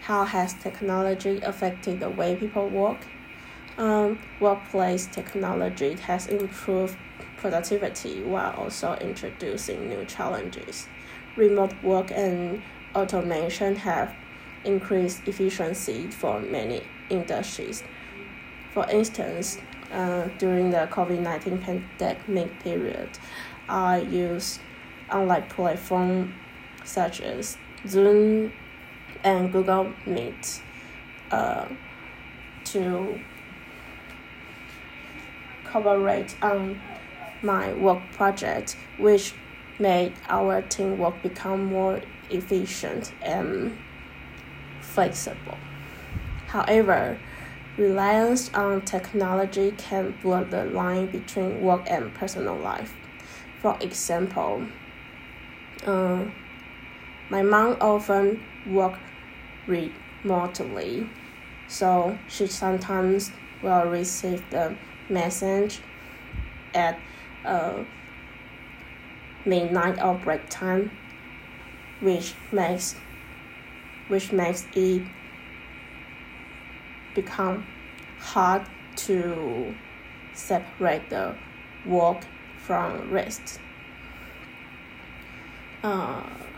How has technology affected the way people work? Workplace technology has improved productivity while also introducing new challenges. Remote work and automation have increased efficiency for many industries. For instance, during the COVID-19 pandemic period, I used online platforms such as Zoom and Google Meet to collaborate on my work project, which made our teamwork become more efficient and flexible. However, reliance on technology can blur the line between work and personal life. For example, my mom often works remotely, so she sometimes will receive the message at midnight or break time, which makes it become hard to separate the work from rest.